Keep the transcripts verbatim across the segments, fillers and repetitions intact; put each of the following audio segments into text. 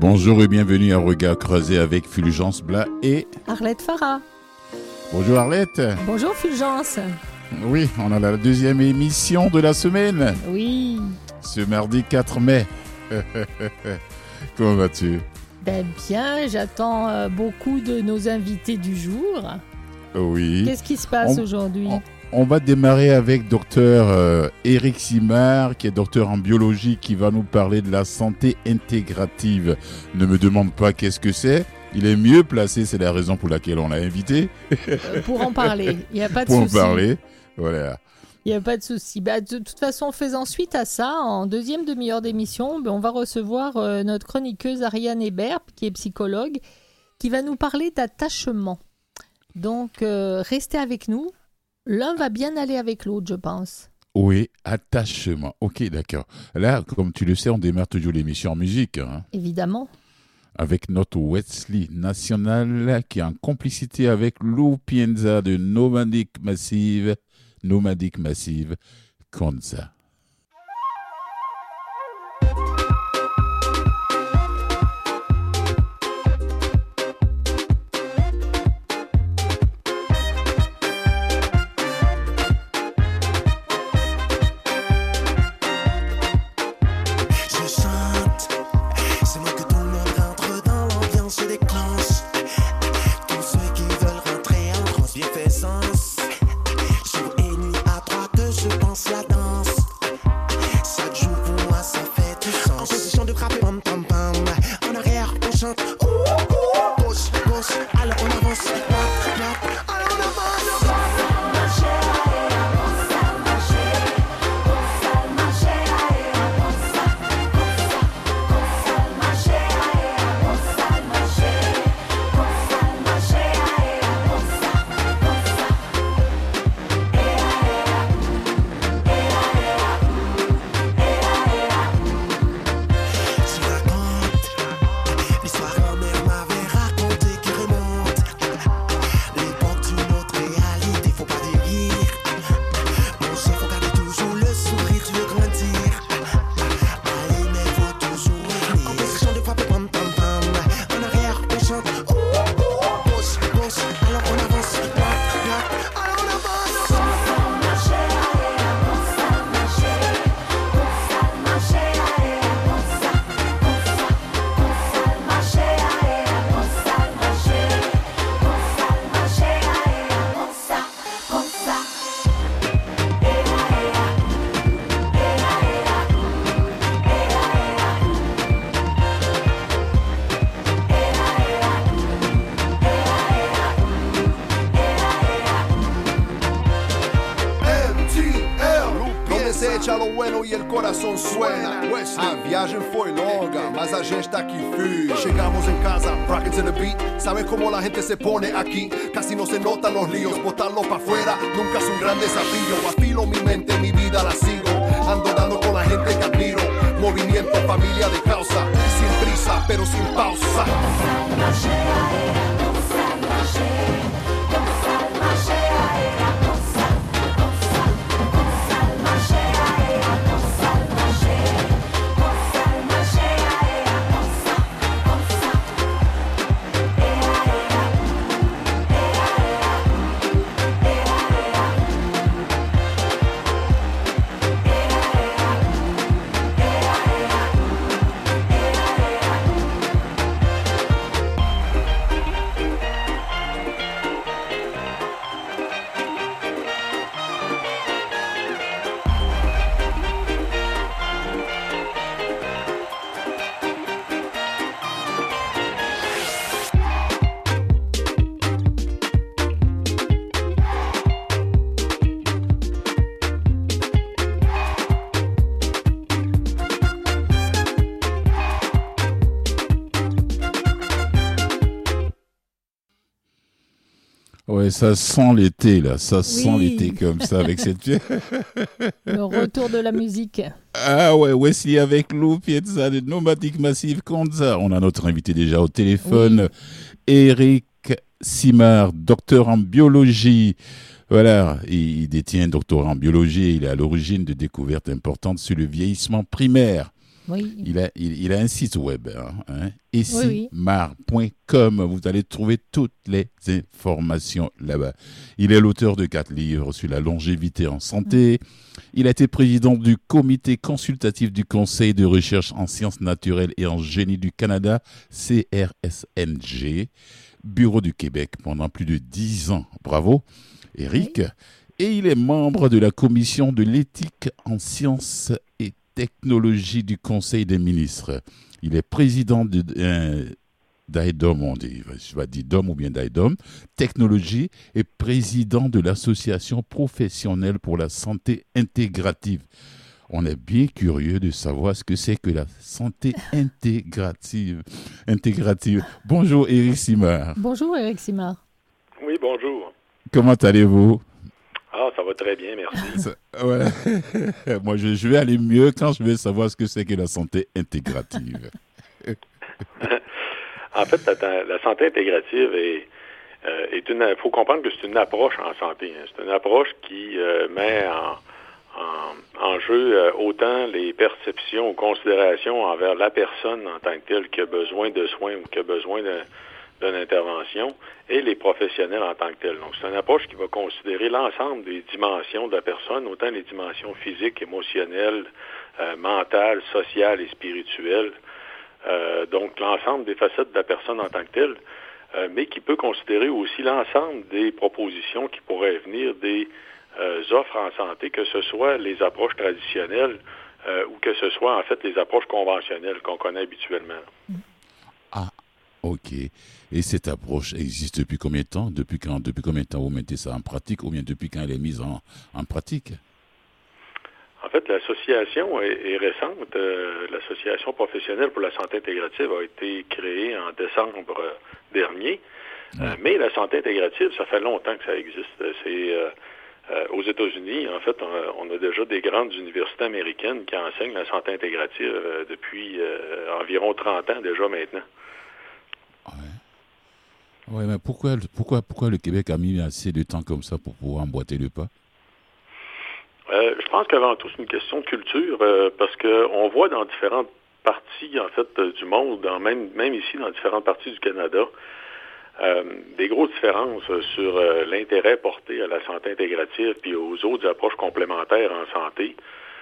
Bonjour et bienvenue à Regard Croisé avec Fulgence Blas et Arlette Farah. Bonjour Arlette. Bonjour Fulgence. Oui, on a la deuxième émission de la semaine. Oui. Ce mardi quatre mai. Comment vas-tu? Ben bien, j'attends euh, beaucoup de nos invités du jour. Oui. Qu'est-ce qui se passe on, aujourd'hui? on, on va démarrer avec docteur euh, Éric Simard, qui est docteur en biologie, qui va nous parler de la santé intégrative. Ne me demande pas qu'est-ce que c'est. Il est mieux placé, c'est la raison pour laquelle on l'a invité. Euh, pour en parler, il n'y a pas de pour souci. en parler, voilà. Il n'y a pas de souci. Bah, de toute façon, faisant suite à ça, en deuxième demi-heure d'émission, bah, on va recevoir euh, notre chroniqueuse Ariane Hébert, qui est psychologue, qui va nous parler d'attachement. Donc, euh, restez avec nous. L'un va bien aller avec l'autre, je pense. Oui, attachement. Ok, d'accord. Là, comme tu le sais, on démarre toujours l'émission en musique. Hein, évidemment. Avec notre Wesley National, qui est en complicité avec Lou Pienza de Nomadic Massive. Nomadic Massive, comme ça. A viagem foi longa, mas a gente tá aqui firme. Chegamos em casa, rockin' to the beat. Sabe como la gente se pone aquí? Casi no se notan los líos, botarlo pa' afuera nunca es un gran desafío. Afilo mi mente, mi vida la sigo. Ando dando con la gente que admiro. Movimiento, familia de causa. Sin prisa, pero sin pausa. Ouais, ça sent l'été, là. Ça oui. sent l'été comme ça, avec cette... Le retour de la musique. Ah ouais, Wesley avec Lou Pienza de Nomadic Massive, comme ça. On a notre invité déjà au téléphone, oui. Éric Simard, docteur en biologie. Voilà, il, il détient un doctorat en biologie et il est à l'origine de découvertes importantes sur le vieillissement primaire. Oui. Il a, il, il a un site web, hein, hein, essimar point com. Vous allez trouver toutes les informations là-bas. Il est l'auteur de quatre livres sur la longévité en santé. Mmh. Il a été président du comité consultatif du Conseil de recherche en sciences naturelles et en génie du Canada, C R S N G, Bureau du Québec pendant plus de dix ans. Bravo, Éric. Oui. Et il est membre de la commission de l'éthique en sciences et technologies du Conseil des ministres. Il est président de, euh, d'I D O M, on dit, je vais dire D O M ou bien d'I D O M, technologie, et président de l'association professionnelle pour la santé intégrative. On est bien curieux de savoir ce que c'est que la santé intégrative. intégrative. Bonjour Éric Simard. Bonjour Éric Simard. Oui, bonjour. Comment allez-vous? Ah, ça va très bien, merci. Ça, ouais. Moi, je, je vais aller mieux quand je vais savoir ce que c'est que la santé intégrative. En fait, la, la santé intégrative est, euh, est une. Il faut comprendre que c'est une approche en santé. Hein. C'est une approche qui euh, met en, en, en jeu euh, autant les perceptions ou considérations envers la personne en tant que telle qui a besoin de soins ou qui a besoin de d'une intervention, et les professionnels en tant que tels. Donc, c'est une approche qui va considérer l'ensemble des dimensions de la personne, autant les dimensions physiques, émotionnelles, euh, mentales, sociales et spirituelles. Euh, donc, l'ensemble des facettes de la personne en tant que telle, euh, mais qui peut considérer aussi l'ensemble des propositions qui pourraient venir des euh, offres en santé, que ce soit les approches traditionnelles euh, ou que ce soit, en fait, les approches conventionnelles qu'on connaît habituellement. Ah, OK. Et cette approche existe depuis combien de temps? Depuis quand? Depuis combien de temps vous mettez ça en pratique, ou bien depuis quand elle est mise en, en pratique? En fait, l'association est, est récente. Euh, l'association professionnelle pour la santé intégrative a été créée en décembre euh, dernier. Ouais. Euh, mais la santé intégrative, ça fait longtemps que ça existe. C'est euh, euh, aux États-Unis, en fait, on a, on a déjà des grandes universités américaines qui enseignent la santé intégrative euh, depuis euh, environ trente ans déjà maintenant. Oui, mais pourquoi, pourquoi, pourquoi le Québec a mis assez de temps comme ça pour pouvoir emboîter le pas? Euh, je pense qu'avant tout, c'est une question de culture, euh, parce qu'on voit dans différentes parties, en fait, euh, du monde, dans même, même ici, dans différentes parties du Canada, euh, des grosses différences sur euh, l'intérêt porté à la santé intégrative puis aux autres approches complémentaires en santé.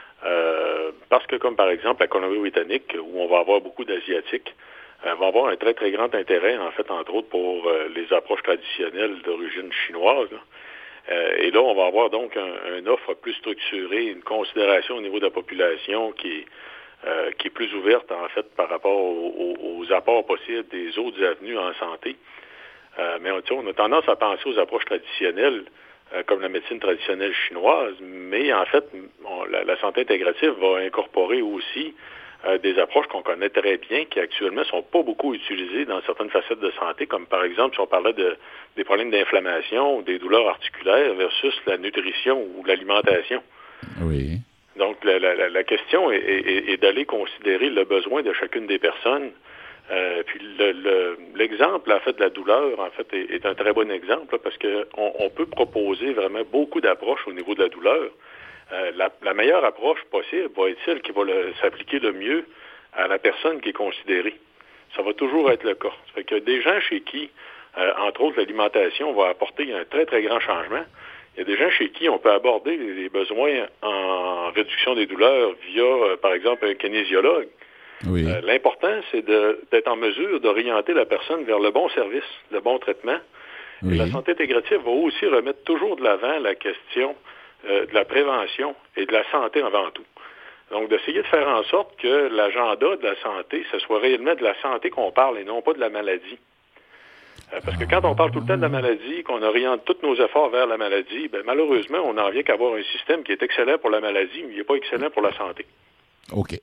Euh, parce que, comme par exemple, la Colombie-Britannique, où on va avoir beaucoup d'Asiatiques, euh, va avoir un très, très grand intérêt, en fait, entre autres, pour euh, les approches traditionnelles d'origine chinoise. Là. Euh, et là, on va avoir donc un, une offre plus structurée, une considération au niveau de la population qui est, euh, qui est plus ouverte, en fait, par rapport aux, aux apports possibles des autres avenues en santé. Euh, mais on, on a tendance à penser aux approches traditionnelles, euh, comme la médecine traditionnelle chinoise, mais en fait, on, la, la santé intégrative va incorporer aussi euh, des approches qu'on connaît très bien, qui actuellement ne sont pas beaucoup utilisées dans certaines facettes de santé, comme par exemple, si on parlait de, des problèmes d'inflammation ou des douleurs articulaires versus la nutrition ou l'alimentation. Oui. Donc, la, la, la question est, est, est d'aller considérer le besoin de chacune des personnes. Euh, puis le, le, l'exemple, en fait, de la douleur, en fait, est, est un très bon exemple, là, parce que on, on peut proposer vraiment beaucoup d'approches au niveau de la douleur. Euh, la, la meilleure approche possible va être celle qui va le, s'appliquer le mieux à la personne qui est considérée. Ça va toujours être le cas. Ça fait que des gens chez qui, euh, entre autres, l'alimentation va apporter un très, très grand changement. Il y a des gens chez qui on peut aborder les besoins en réduction des douleurs via, euh, par exemple, un kinésiologue. Oui. Euh, l'important, c'est de, d'être en mesure d'orienter la personne vers le bon service, le bon traitement. Oui. Et la santé intégrative va aussi remettre toujours de l'avant la question euh, de la prévention et de la santé avant tout. Donc, d'essayer de faire en sorte que l'agenda de la santé, ce soit réellement de la santé qu'on parle et non pas de la maladie. Euh, parce que quand on parle tout le temps de la maladie, qu'on oriente tous nos efforts vers la maladie, ben, malheureusement, on n'en vient qu'à avoir un système qui est excellent pour la maladie, mais il n'est pas excellent pour la santé. OK.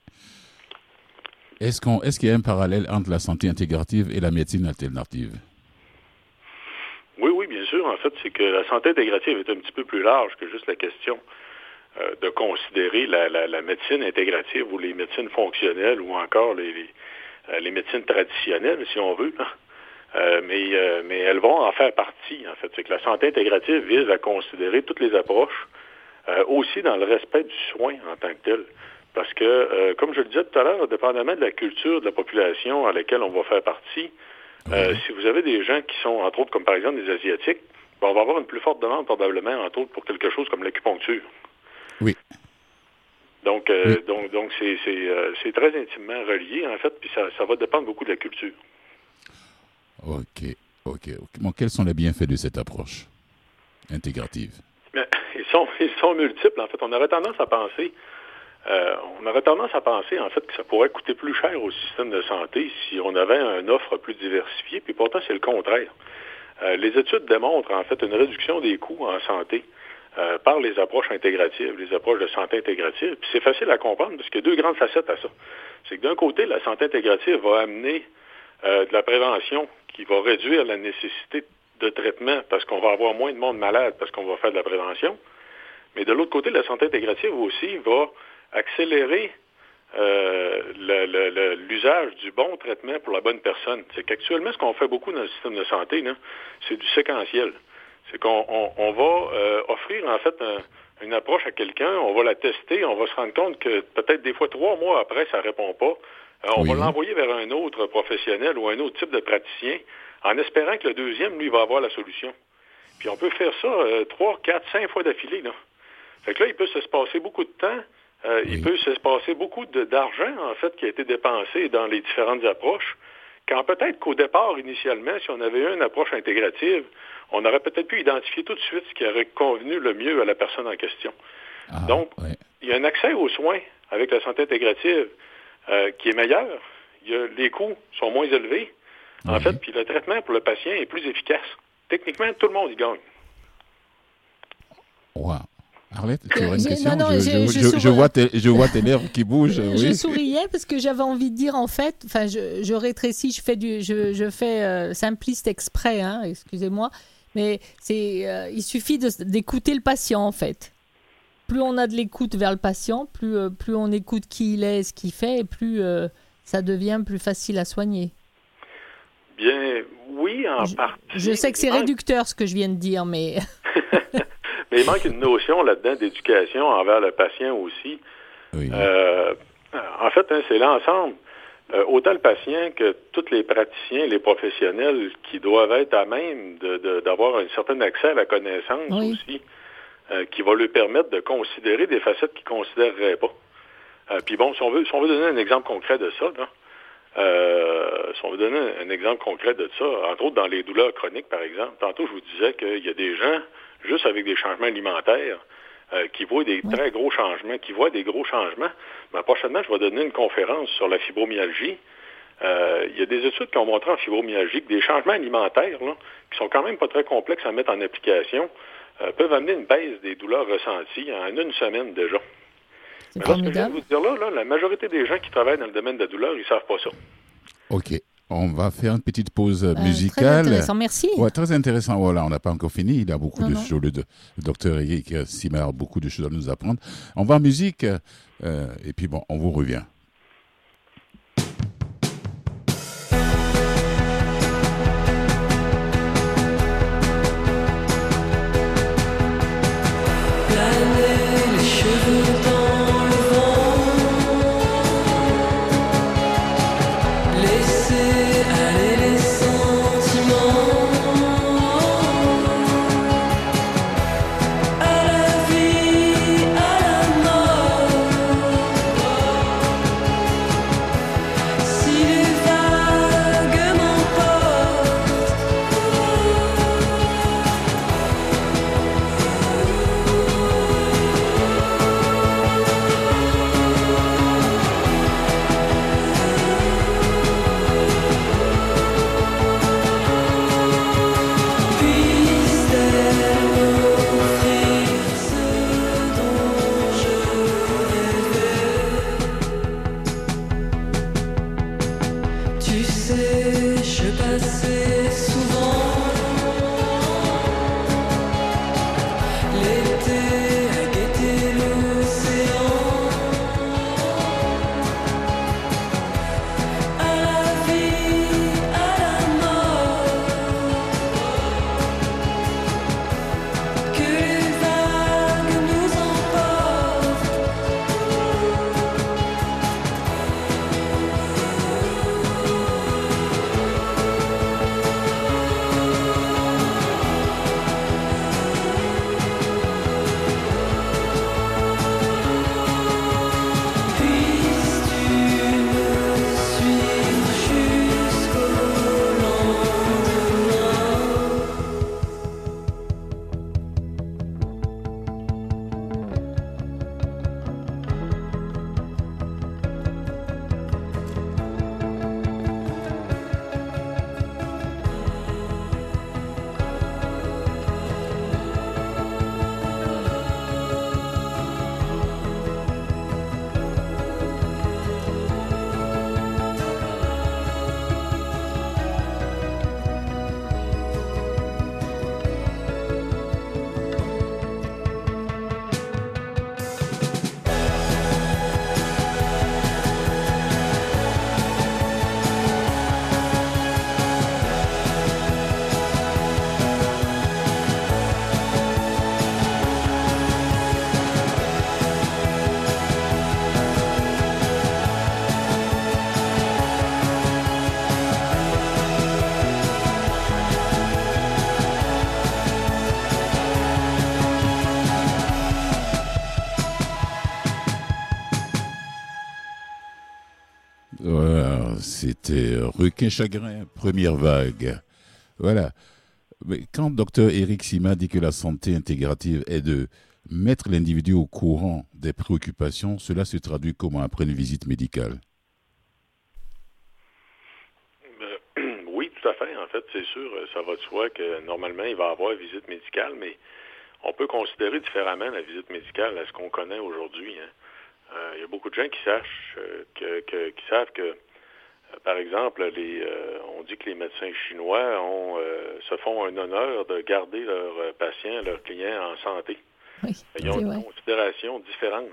Est-ce, qu'on, est-ce qu'il y a un parallèle entre la santé intégrative et la médecine alternative? Oui, oui, bien sûr. En fait, c'est que la santé intégrative est un petit peu plus large que juste la question euh, de considérer la, la, la médecine intégrative ou les médecines fonctionnelles ou encore les, les, euh, les médecines traditionnelles, si on veut. Hein. Euh, mais, euh, mais elles vont en faire partie, en fait. C'est que la santé intégrative vise à considérer toutes les approches, euh, aussi dans le respect du soin en tant que tel. Parce que, euh, comme je le disais tout à l'heure, dépendamment de la culture de la population à laquelle on va faire partie, euh, si vous avez des gens qui sont, entre autres, comme par exemple des Asiatiques, ben, on va avoir une plus forte demande probablement, entre autres, pour quelque chose comme l'acupuncture. Oui. Donc, euh, oui. donc, donc c'est, c'est, euh, c'est très intimement relié, en fait, puis ça, ça va dépendre beaucoup de la culture. OK, OK, OK. Bon, quels sont les bienfaits de cette approche intégrative? Mais, ils sont, ils sont multiples, en fait. On aurait tendance à penser, euh, on aurait tendance à penser, en fait, que ça pourrait coûter plus cher au système de santé si on avait une offre plus diversifiée, puis pourtant, c'est le contraire. Euh, les études démontrent, en fait, une réduction des coûts en santé euh, par les approches intégratives, les approches de santé intégrative. Puis c'est facile à comprendre parce qu'il y a deux grandes facettes à ça. C'est que d'un côté, la santé intégrative va amener euh, de la prévention qui va réduire la nécessité de traitement parce qu'on va avoir moins de monde malade parce qu'on va faire de la prévention. Mais de l'autre côté, la santé intégrative aussi va accélérer euh, le, le, le, l'usage du bon traitement pour la bonne personne. C'est qu'actuellement, ce qu'on fait beaucoup dans le système de santé, là, c'est du séquentiel. C'est qu'on on, on va euh, offrir en fait un, une approche à quelqu'un, on va la tester, on va se rendre compte que peut-être des fois trois mois après, ça ne répond pas. Euh, on oui. va l'envoyer vers un autre professionnel ou un autre type de praticien en espérant que le deuxième, lui, va avoir la solution. Puis on peut faire ça euh, trois, quatre, cinq fois d'affilée. Là. Fait que là, il peut se passer beaucoup de temps. Euh, oui. Il peut se passer beaucoup de, d'argent, en fait, qui a été dépensé dans les différentes approches, quand peut-être qu'au départ, initialement, si on avait eu une approche intégrative, on aurait peut-être pu identifier tout de suite ce qui aurait convenu le mieux à la personne en question. Ah, Donc, ouais. il y a un accès aux soins avec la santé intégrative euh, qui est meilleur. Il y a, les coûts sont moins élevés, en oui. fait, puis le traitement pour le patient est plus efficace. Techniquement, tout le monde y gagne. Wow. Arlette, tu aurais une j'ai, question? non, non, je, je, je, je, je, je, vois tes, je vois tes lèvres qui bougent. Je, oui. je souriais parce que j'avais envie de dire, en fait, enfin, je, je rétrécis, je fais, du, je, je fais euh, simpliste exprès, hein, excusez-moi, mais c'est, euh, il suffit de, d'écouter le patient, en fait. Plus on a de l'écoute vers le patient, plus, euh, plus on écoute qui il est, ce qu'il fait, et plus euh, ça devient plus facile à soigner. Bien, oui, en je, partie. Je sais que c'est réducteur, ce que je viens de dire, mais... Mais il manque une notion là-dedans d'éducation envers le patient aussi. Oui. Euh, en fait, hein, c'est l'ensemble. Euh, autant le patient que tous les praticiens, les professionnels qui doivent être à même de, de, d'avoir un certain accès à la connaissance oui. aussi, euh, qui va lui permettre de considérer des facettes qu'il ne considérerait pas. Euh, Puis bon, si on veut, si on veut donner un exemple concret de ça, là, euh, si on veut donner un, un exemple concret de ça, entre autres dans les douleurs chroniques, par exemple, tantôt je vous disais qu'il y a des gens juste avec des changements alimentaires, euh, qui voient des oui. très gros changements, qui voient des gros changements. Mais prochainement, je vais donner une conférence sur la fibromyalgie. Euh, il y a des études qui ont montré en fibromyalgie que des changements alimentaires, là, qui sont quand même pas très complexes à mettre en application, euh, peuvent amener une baisse des douleurs ressenties en une semaine déjà. C'est Mais là, ce que je viens de vous dire là, là, la majorité des gens qui travaillent dans le domaine de la douleur, ils ne savent pas ça. OK. On va faire une petite pause euh, musicale. Très intéressant, merci. Ouais, très intéressant. Voilà, on n'a pas encore fini. Il a beaucoup non, de non. choses. Le, le docteur Eric Simard a beaucoup de choses à nous apprendre. On va en musique euh, et puis bon, on vous revient. Planer les cheveux dans le vent, laisser aller les sentiments, à la vie, à la mort. Si les vagues m'emportent, puisse-t-elle m'offrir ce dont je rêvais. Tu sais, je passais souvent l'été à guetter l'océan, à la vie, à la mort, que les vagues nous emportent. Voilà, c'était Requin Chagrin, première vague. Voilà. Mais quand docteur Éric Sima dit que la santé intégrative est de mettre l'individu au courant des préoccupations, cela se traduit comment après une visite médicale? Euh, oui, tout à fait. En fait, c'est sûr, ça va de soi que normalement, il va y avoir une visite médicale, mais on peut considérer différemment la visite médicale à ce qu'on connaît aujourd'hui. Hein. Euh, il y a beaucoup de gens qui sachent euh, que, que, qui savent que, euh, par exemple, les, euh, on dit que les médecins chinois ont, euh, se font un honneur de garder leurs patients, leurs clients en santé. Oui, Ils ont c'est une vrai. considération différente.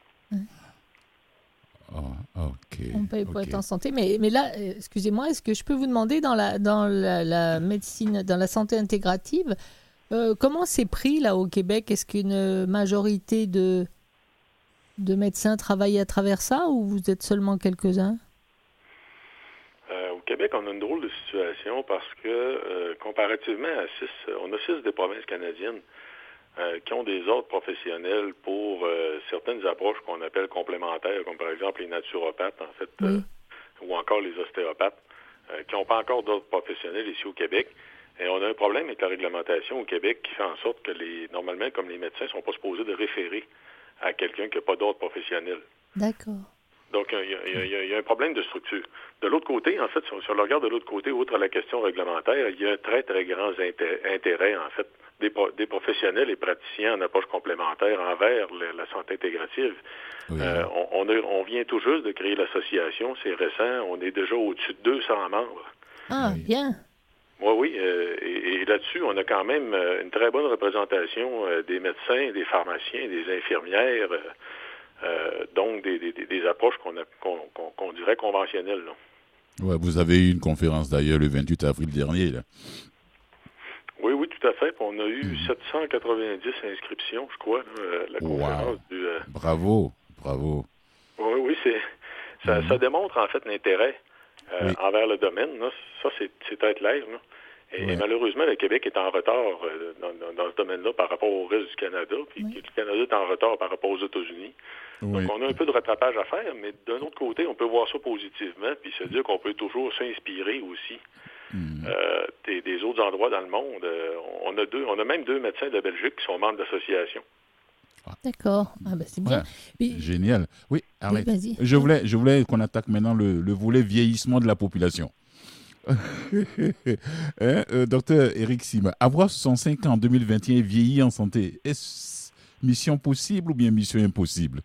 Oh, ok. On paye pour ok. être en santé. Mais, mais là, euh, excusez-moi, est-ce que je peux vous demander dans la, dans la, la médecine, dans la santé intégrative, euh, comment c'est pris là au Québec? Est-ce qu'une majorité de, de médecins travaillent à travers ça ou vous êtes seulement quelques-uns? Euh, au Québec, on a une drôle de situation parce que, euh, comparativement à six, on a six des provinces canadiennes euh, qui ont des ordres professionnels pour euh, certaines approches qu'on appelle complémentaires, comme par exemple les naturopathes, en fait, Oui. euh, ou encore les ostéopathes, euh, qui n'ont pas encore d'ordre professionnel ici au Québec. Et on a un problème avec la réglementation au Québec qui fait en sorte que, les normalement, comme les médecins ne sont pas supposés de référer à quelqu'un qui n'a pas d'ordre professionnel. D'accord. Donc, il y, a, il, y a, il y a un problème de structure. De l'autre côté, en fait, si on, si on le regarde de l'autre côté, outre la question réglementaire, il y a un très, très grand inté- intérêt, en fait, des, pro- des professionnels et praticiens en approche complémentaire envers le- la santé intégrative. Oui. Euh, on, on, a- on vient tout juste de créer l'association, c'est récent, on est déjà au-dessus de deux cents membres. Ah, Oui. bien. Oui, oui, euh, et, et là-dessus, on a quand même euh, une très bonne représentation euh, des médecins, des pharmaciens, des infirmières, euh, euh, donc des, des, des approches qu'on, a, qu'on, qu'on, qu'on dirait conventionnelles. Là. Ouais, vous avez eu une conférence d'ailleurs le vingt-huit avril dernier. Là. Oui, oui, tout à fait. Puis on a eu Mhm. sept cent quatre-vingt-dix inscriptions, je crois, là, euh, la conférence Wow. du... euh, Bravo, bravo. Oui, oui, c'est, ça, Mhm. ça démontre en fait l'intérêt euh, Oui. envers le domaine. Là. Ça, c'est, c'est être clair. Là. Et, Ouais. et malheureusement, le Québec est en retard euh, dans, dans, dans ce domaine-là par rapport au reste du Canada. Puis Oui. le Canada est en retard par rapport aux États-Unis. Oui. Donc, on a un peu de rattrapage à faire, mais d'un autre côté, on peut voir ça positivement, puis se dire qu'on peut toujours s'inspirer aussi Mhm. euh, des, des autres endroits dans le monde. Euh, on a deux, on a même deux médecins de Belgique qui sont membres de l'association. D'accord. Ah, ben c'est bien. Ouais. Puis- Génial. Oui, Arlette. Oui, vas-y. Je voulais, je voulais qu'on attaque maintenant le, le volet vieillissement de la population. hein, euh, docteur Éric Sima, avoir soixante-cinq ans en deux mille vingt et un, vieillir en santé, est-ce mission possible ou bien mission impossible?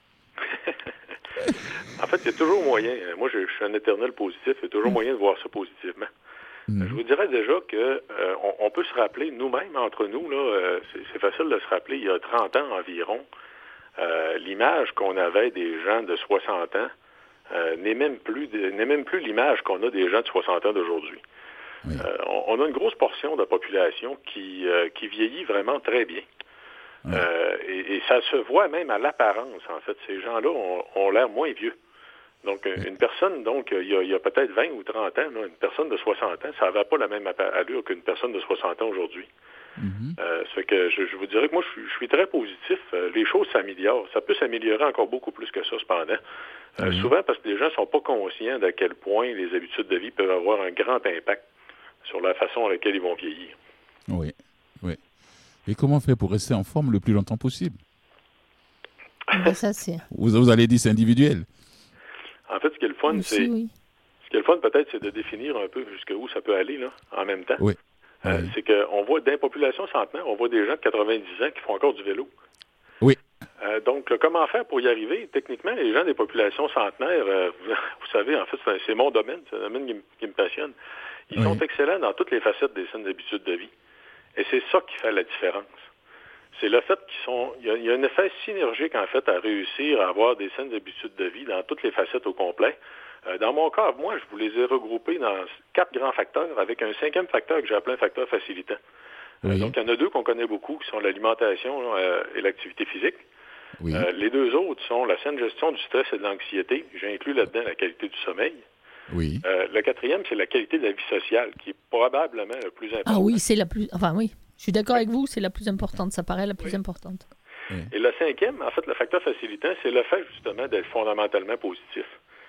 En fait, il y a toujours moyen. euh, Moi, je, je suis un éternel positif. Il y a toujours moyen de voir ça positivement. Mhm. Je vous dirais déjà que euh, on, on peut se rappeler, nous-mêmes, entre nous, là, euh, c'est, c'est facile de se rappeler, il y a trente ans environ, euh, l'image qu'on avait des gens de soixante ans euh, n'est même plus de- n'est même plus l'image qu'on a des gens de soixante ans d'aujourd'hui. Oui. Euh, on, on a une grosse portion de la population qui, euh, qui vieillit vraiment très bien. Ouais. Euh, et, et ça se voit même à l'apparence, en fait. Ces gens-là ont, ont l'air moins vieux. Donc, euh, une personne, donc, il y a, il y a peut-être vingt ou trente ans, là, une personne de soixante ans, ça n'avait pas la même appa- allure qu'une personne de soixante ans aujourd'hui. Mhm. Euh, ça fait que je, je vous dirais que moi, je suis, je suis très positif. Euh, les choses s'améliorent. Ça peut s'améliorer encore beaucoup plus que ça, cependant. Euh, Oui. Souvent parce que les gens ne sont pas conscients d'à quel point les habitudes de vie peuvent avoir un grand impact sur la façon à laquelle ils vont vieillir. Oui, oui. Et comment faire pour rester en forme le plus longtemps possible? Ben, ça, c'est. Vous, vous allez dire c'est individuel. En fait, ce qui est le fun, Aussi, c'est oui. ce qui est le fun peut-être, c'est de définir un peu jusqu'où ça peut aller là, en même temps. Oui. Euh, Oui. C'est qu'on voit dans les populations centenaires, on voit des gens de quatre-vingt-dix ans qui font encore du vélo. Oui. Euh, donc, là, comment faire pour y arriver? Techniquement, les gens des populations centenaires, euh, vous savez, en fait, c'est, un- c'est mon domaine, c'est un domaine qui, me- qui me passionne. Ils Oui. sont excellents dans toutes les facettes des saines habitudes de vie. Et c'est ça qui fait la différence. C'est le fait qu'ils sont... Il y, a, il y a un effet synergique, en fait, à réussir à avoir des saines habitudes de vie dans toutes les facettes au complet. Euh, dans mon cas, moi, je vous les ai regroupés dans quatre grands facteurs avec un cinquième facteur que j'ai appelé un facteur facilitant. Euh, Oui. donc, il y en a deux qu'on connaît beaucoup, qui sont l'alimentation euh, et l'activité physique. Oui. Euh, les deux autres sont la saine gestion du stress et de l'anxiété. J'ai inclus là-dedans la qualité du sommeil. Oui. Euh, le quatrième, c'est la qualité de la vie sociale, qui est probablement le plus important. Ah oui, c'est la plus. Enfin, oui. Je suis d'accord avec vous, c'est la plus importante. Ça paraît la plus Oui. importante. Et le cinquième, en fait, le facteur facilitant, c'est le fait justement d'être fondamentalement positif.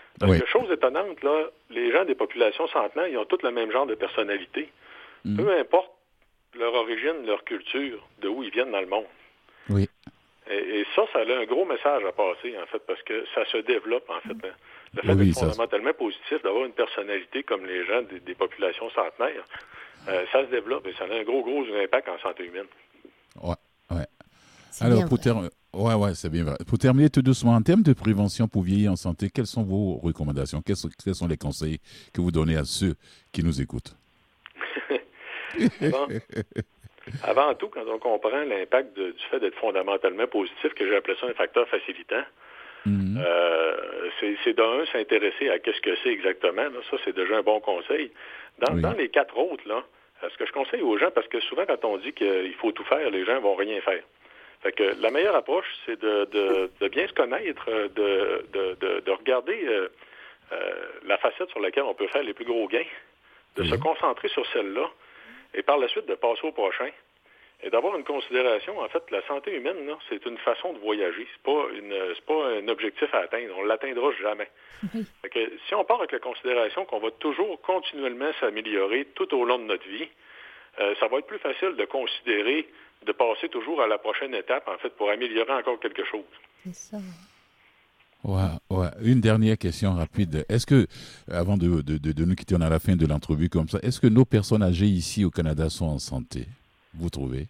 Parce Oui. que, chose étonnante, là, les gens des populations centenaires, ils ont tous le même genre de personnalité. Mhm. Peu importe leur origine, leur culture, de où ils viennent dans le monde. Oui. Et, et ça, ça a un gros message à passer, en fait, parce que ça se développe, en fait. hein. Le fait Oui, d'être ça- fondamentalement positif, d'avoir une personnalité comme les gens des, des populations centenaires, euh, ça se développe et ça a un gros, gros impact en santé humaine. Ouais, ouais. C'est Alors, bien pour, vrai. ter- ouais, ouais, c'est bien vrai. Pour terminer tout doucement, en termes de prévention pour vieillir en santé, quelles sont vos recommandations? Quels sont, quels sont les conseils que vous donnez à ceux qui nous écoutent? Avant, avant tout, quand on comprend l'impact de- du fait d'être fondamentalement positif, que j'ai appelé ça un facteur facilitant, Mhm. euh, c'est, c'est d'un, s'intéresser à qu'est-ce que c'est exactement. Là. Ça, c'est déjà un bon conseil. Dans, Oui. dans les quatre autres, là, ce que je conseille aux gens, parce que souvent, quand on dit qu'il faut tout faire, les gens vont rien faire. Fait que la meilleure approche, c'est de, de, de bien se connaître, euh, de, de, de, de regarder euh, euh, la facette sur laquelle on peut faire les plus gros gains, de Oui. se concentrer sur celle-là, et par la suite de passer au prochain. Et d'avoir une considération, en fait, la santé humaine, là, c'est une façon de voyager. C'est pas une, c'est pas un objectif à atteindre. On l'atteindra jamais. Oui. Fait que si on part avec la considération qu'on va toujours continuellement s'améliorer tout au long de notre vie, euh, ça va être plus facile de considérer, de passer toujours à la prochaine étape, en fait, pour améliorer encore quelque chose. C'est ça. Ouais, ouais. Une dernière question rapide. Est-ce que, avant de, de, de, de nous quitter, on est à la fin de l'entrevue comme ça, est-ce que nos personnes âgées ici au Canada sont en santé? Vous trouvez?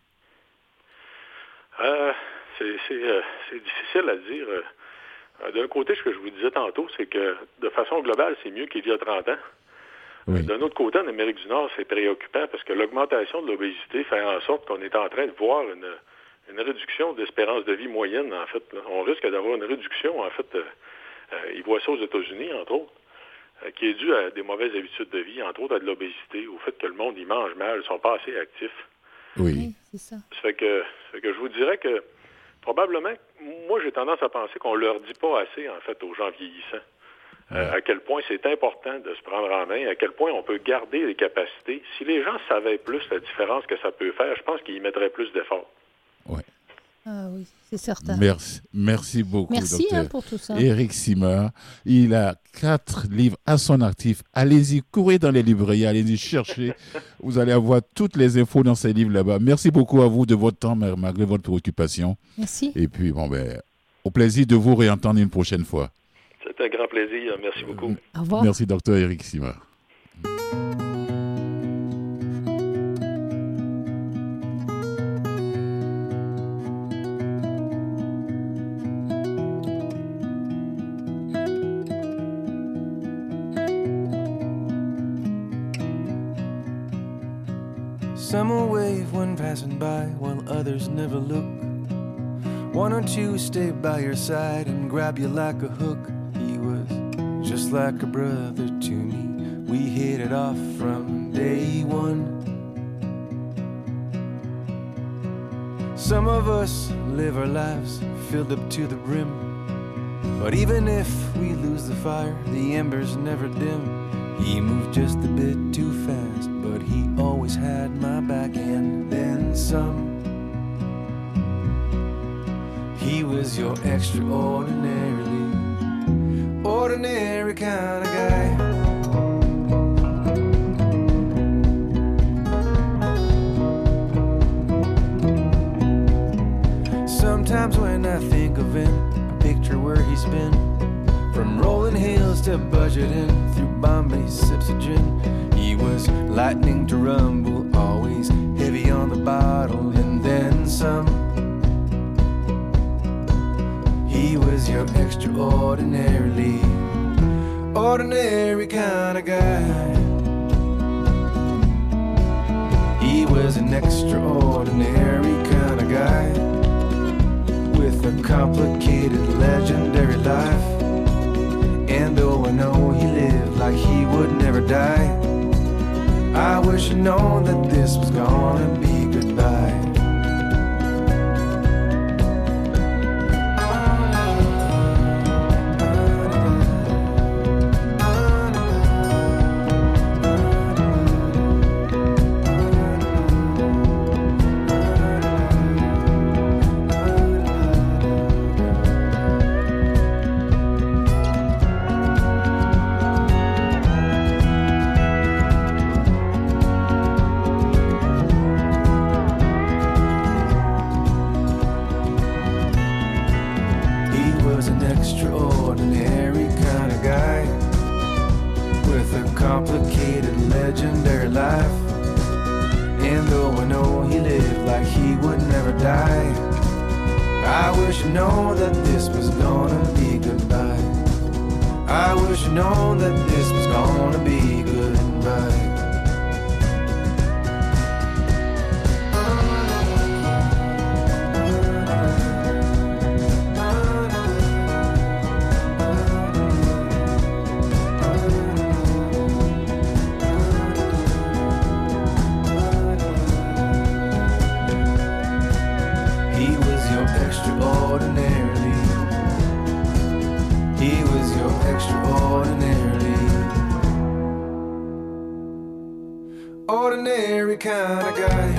Euh, c'est, c'est, euh, c'est difficile à dire. Euh, d'un côté, ce que je vous disais tantôt, c'est que de façon globale, c'est mieux qu'il y a trente ans. Oui. D'un autre côté, en Amérique du Nord, c'est préoccupant parce que l'augmentation de l'obésité fait en sorte qu'on est en train de voir une, une réduction d'espérance de vie moyenne, en fait. Là. On risque d'avoir une réduction, en fait, euh, euh, ils voient ça aux États-Unis, entre autres, euh, qui est due à des mauvaises habitudes de vie, entre autres à de l'obésité, au fait que le monde, il mange mal, ils sont pas assez actifs. Oui. Oui, c'est ça. Ça fait que, ça fait que je vous dirais que probablement, moi j'ai tendance à penser qu'on leur dit pas assez en fait aux gens vieillissants. Euh, à quel point c'est important de se prendre en main, à quel point on peut garder les capacités. Si les gens savaient plus la différence que ça peut faire, je pense qu'ils y mettraient plus d'efforts. Ouais. Ah oui, c'est certain. Merci, merci beaucoup, Merci docteur. hein, pour tout ça. Éric Simard, il a quatre livres à son actif. Allez-y, courez dans les librairies, allez-y chercher. Vous allez avoir toutes les infos dans ces livres là-bas. Merci beaucoup à vous de votre temps, malgré votre préoccupation. Merci. Et puis, bon, ben, au plaisir de vous réentendre une prochaine fois. C'est un grand plaisir. Merci beaucoup. Au revoir. Merci, docteur Éric Simard. Some will wave when passing by, while others never look. One or two stay by your side and grab you like a hook. He was just like a brother to me. We hit it off from day one. Some of us live our lives filled up to the brim. But even if we lose the fire, the embers never dim. He moved just a bit too fast, but he always had my back and then some. He was your extraordinarily ordinary kind of guy. Sometimes when I think of him, I picture where he's been. From rolling hills to budgeting through Bombay sips of gin. He was lightning to rumble, always heavy on the bottle and then some. He was your extraordinarily ordinary kind of guy. He was an extraordinary kind of guy with a complicated, legendary life. And though I know he lived like he would never die, I wish I'd known that this was gonna be goodbye. complicated, legendary life. And though I know he lived like he would never die, I wish you know that this was gonna be goodbye. I wish you know that this was gonna be goodbye. Ordinary kind of guy.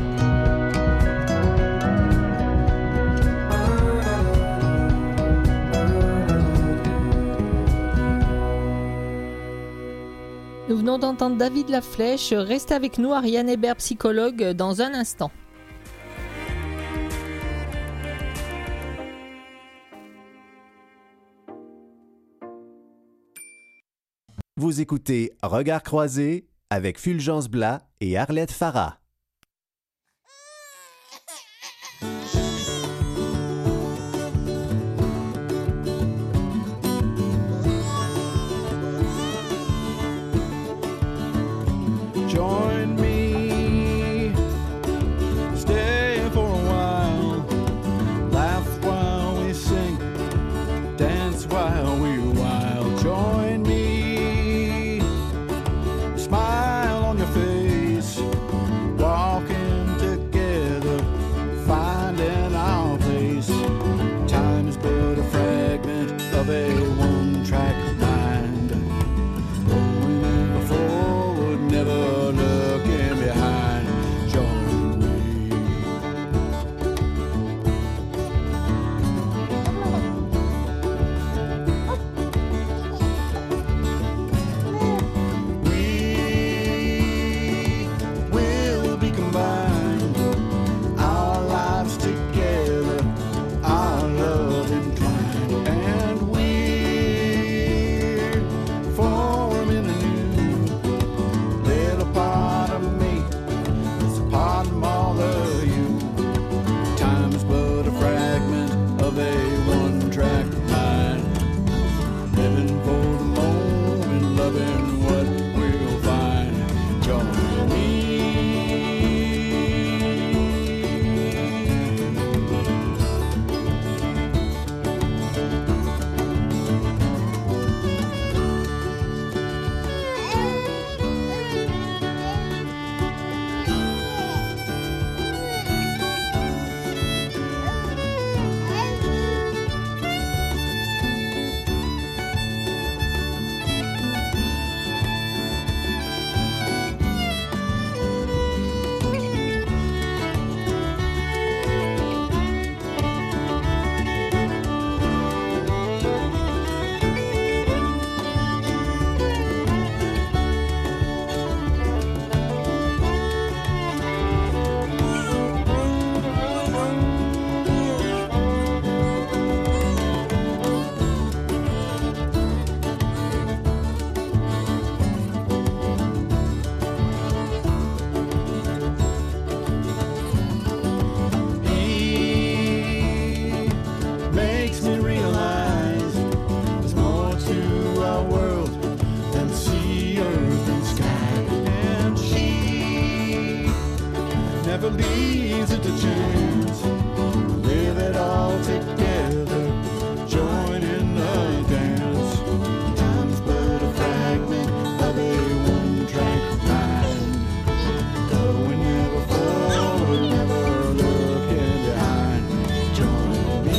Nous venons d'entendre David Laflèche. Restez avec nous, Ariane Hébert, psychologue, dans un instant. Vous écoutez Regards croisés avec Fulgence Blas et Arlette Farah. Join me, stay for a while, laugh while we sing, dance while we wild. Join me, smile on your face, walking together, finding our place. Time is but a fragment of a one-track mind, going ever forward, never looking behind. Join me. We will be combined, our lives together, our love entwined, and we're forming anew. Little part of me is a part of all of you. Time is but a fragment of a one-track mind, living for the moment, loving what we'll find. Join me. He makes me realize there's more to our world than sea, earth, and sky. And she never leaves it to chance. Live it all together, join in the dance. Time's but a fragment of a one-track mind, going never forward, never looking behind. Join me.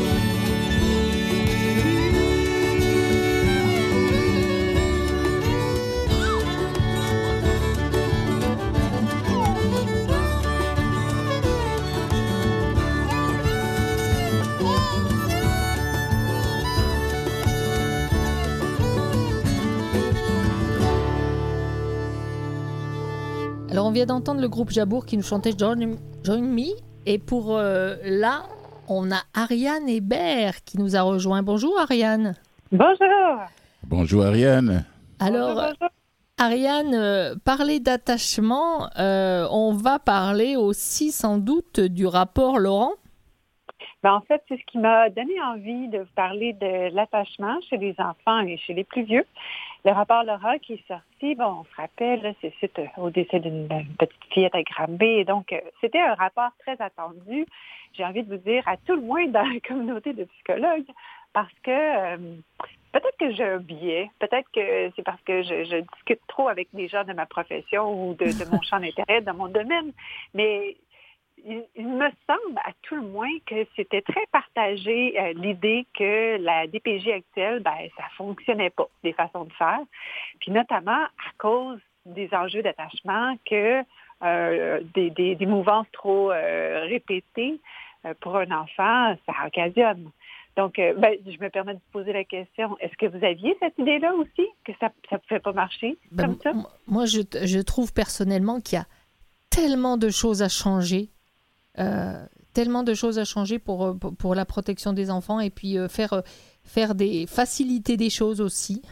Alors, on vient d'entendre le groupe Jabour qui nous chantait Join, Join Me. Et pour euh, là, on a Ariane Hébert qui nous a rejoint. Bonjour Ariane. Bonjour. Bonjour Ariane. Alors, Bonjour, bonjour. Ariane, euh, parler d'attachement, euh, on va parler aussi sans doute du rapport Laurent. Ben, en fait, c'est ce qui m'a donné envie de vous parler de l'attachement chez les enfants et chez les plus vieux. Le rapport Laura qui est sorti, bon, on se rappelle, là, c'est suite au décès d'une d'une petite fillette à Granby. Et donc, euh, c'était un rapport très attendu, j'ai envie de vous dire, à tout le moins dans la communauté de psychologues, parce que euh, peut-être que j'ai un biais, peut-être que c'est parce que je, je discute trop avec des gens de ma profession ou de, de mon champ d'intérêt, de mon domaine, mais il, il me semble à tout le moins que c'était très partagé euh, l'idée que la D P J actuelle, ben, ça fonctionnait pas, des façons de faire, puis notamment à cause des enjeux d'attachement que euh, des, des, des mouvances trop euh, répétées euh, pour un enfant, ça occasionne. Donc, euh, ben, je me permets de vous poser la question, est-ce que vous aviez cette idée-là aussi, que ça ne pouvait pas marcher Ben, comme ça? m- Moi, je, je trouve personnellement qu'il y a tellement de choses à changer, euh, tellement de choses à changer pour, euh, pour, pour la protection des enfants et puis euh, faire, euh, faire des, faciliter des choses aussi.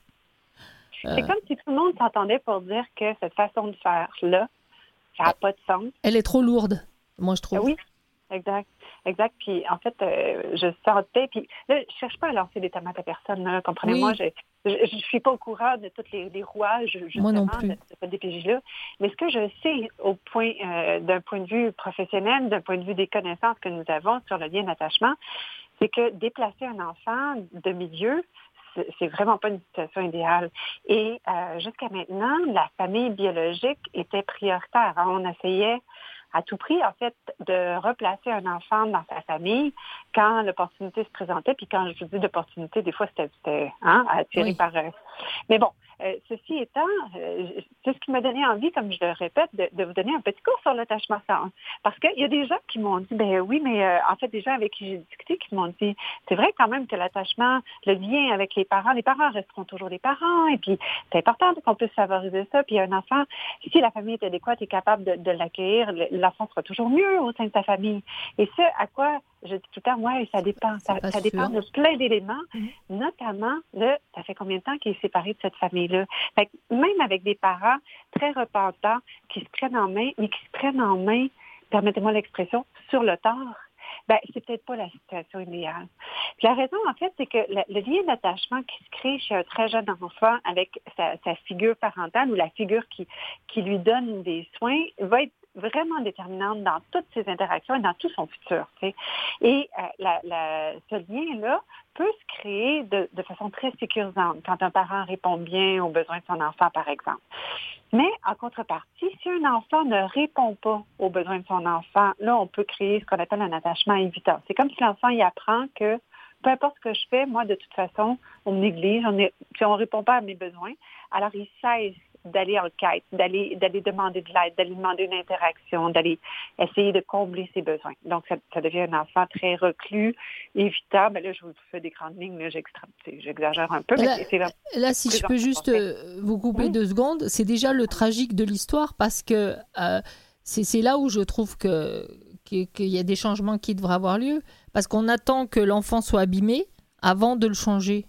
C'est comme si tout le monde s'entendait pour dire que cette façon de faire-là, ça n'a pas de sens. Elle est trop lourde, moi, je trouve. Ah oui, exact. Exact. Puis, en fait, euh, je sentais, puis là, je ne cherche pas à lancer des tomates à personne, là, comprenez-moi, Oui. je ne suis pas au courant de tous les, les rouages, justement, Moi non plus. de, de cette D P J-là. Mais ce que je sais, au point, euh, d'un point de vue professionnel, d'un point de vue des connaissances que nous avons sur le lien d'attachement, c'est que déplacer un enfant de milieu, c'est- c'est vraiment pas une situation idéale. Et euh, jusqu'à maintenant, la famille biologique était prioritaire. Hein. On essayait à tout prix, en fait, de replacer un enfant dans sa famille quand l'opportunité se présentait. Puis quand je vous dis l'opportunité, des fois, c'était, c'était hein, attiré Oui. par... euh, Mais bon, euh, ceci étant, euh, c'est ce qui m'a donné envie, comme je le répète, de, de vous donner un petit cours sur l'attachement sans. Parce qu'il y a des gens qui m'ont dit, ben oui, mais euh, en fait, des gens avec qui j'ai discuté qui m'ont dit, c'est vrai quand même que l'attachement, le lien avec les parents, les parents resteront toujours des parents, et puis c'est important qu'on puisse favoriser ça. Puis un enfant, si la famille est adéquate et capable de, de l'accueillir, le- l'enfant sera toujours mieux au sein de sa famille. Et ce, à quoi je dis tout le temps, ouais, ça dépend. Ça, C'est pas ça dépend sûr. de plein d'éléments, Mhm. notamment de, ça fait combien de temps qu'il est séparé de cette famille-là. Fait que même avec des parents très repentants qui se prennent en main, mais qui se prennent en main, permettez-moi l'expression, sur le tard, ben, c'est peut-être pas la situation idéale. Puis la raison, en fait, c'est que le, le lien d'attachement qui se crée chez un très jeune enfant avec sa, sa figure parentale ou la figure qui, qui lui donne des soins va être vraiment déterminante dans toutes ses interactions et dans tout son futur. Tu sais. Et euh, la, la, ce lien-là peut se créer de, de façon très sécurisante quand un parent répond bien aux besoins de son enfant, par exemple. Mais en contrepartie, si un enfant ne répond pas aux besoins de son enfant, là, on peut créer ce qu'on appelle un attachement évitant. C'est comme si l'enfant y apprend que peu importe ce que je fais, moi, de toute façon, on me néglige, on est, si on ne répond pas à mes besoins, alors il cesse d'aller en quête, d'aller, d'aller demander de l'aide, d'aller demander une interaction, d'aller essayer de combler ses besoins. Donc, ça, ça devient un enfant très reclus, évitant. Ben là, je vous fais des grandes lignes, là, j'extra- j'exagère un peu, mais Là, c'est, c'est là. là, si je peux juste euh, vous couper Oui. deux secondes, c'est déjà le tragique de l'histoire parce que euh, c'est, c'est là où je trouve que, qu'il qu'il y a des changements qui devraient avoir lieu. Parce qu'on attend que l'enfant soit abîmé avant de le changer.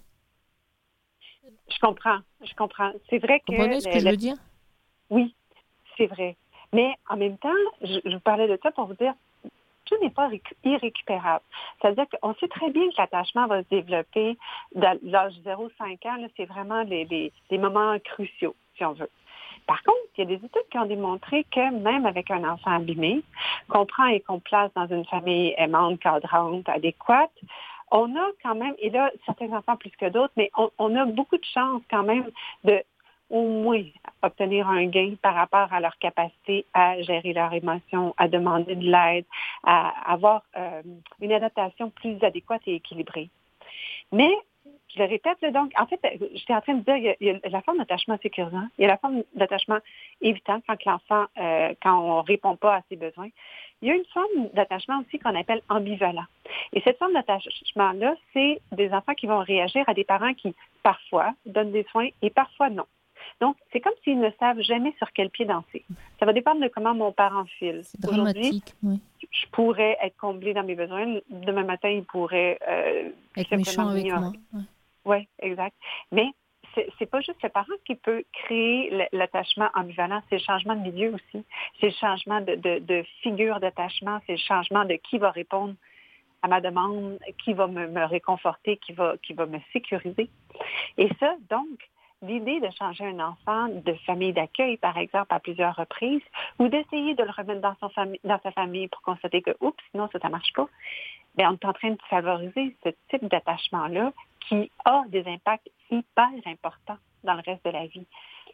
Je comprends, je comprends. C'est vrai que... Vous comprenez ce que le- je le- veux dire? Oui, c'est vrai. Mais en même temps, je, je vous parlais de ça pour vous dire, tout n'est pas récu- irrécupérable. C'est-à-dire qu'on sait très bien que l'attachement va se développer dans l'âge zéro à cinq ans. Là, c'est vraiment les, les, les moments cruciaux, si on veut. Par contre, il y a des études qui ont démontré que même avec un enfant abîmé, qu'on prend et qu'on place dans une famille aimante, cadrante, adéquate, on a quand même, et là, certains enfants plus que d'autres, mais on, on a beaucoup de chances quand même de au moins obtenir un gain par rapport à leur capacité à gérer leurs émotions, à demander de l'aide, à avoir euh, une adaptation plus adéquate et équilibrée. Mais, je le répète, là, donc, en fait, j'étais en train de dire, il y a, il y a la forme d'attachement sécurisant, il y a la forme d'attachement évitant quand l'enfant, euh, quand on ne répond pas à ses besoins. Il y a une forme d'attachement aussi qu'on appelle ambivalent. Et cette forme d'attachement-là, c'est des enfants qui vont réagir à des parents qui, parfois, donnent des soins et parfois non. Donc, c'est comme s'ils ne savent jamais sur quel pied danser. Ça va dépendre de comment mon parent file. C'est Aujourd'hui, dramatique, oui. je pourrais être comblée dans mes besoins. Demain matin, il pourrait... Euh, Être simplement méchant avec m'ignorer. moi. Ouais. Oui, exact. Mais c'est, c'est pas juste le parent qui peut créer l'attachement ambivalent, c'est le changement de milieu aussi. C'est le changement de, de, de figure d'attachement, c'est le changement de qui va répondre à ma demande, qui va me, me réconforter, qui va, qui va me sécuriser. Et ça, donc, l'idée de changer un enfant de famille d'accueil, par exemple, à plusieurs reprises, ou d'essayer de le remettre dans, son famille, dans sa famille pour constater que, oups, sinon ça, ça marche pas, bien, on est en train de favoriser ce type d'attachement-là qui a des impacts hyper importants dans le reste de la vie.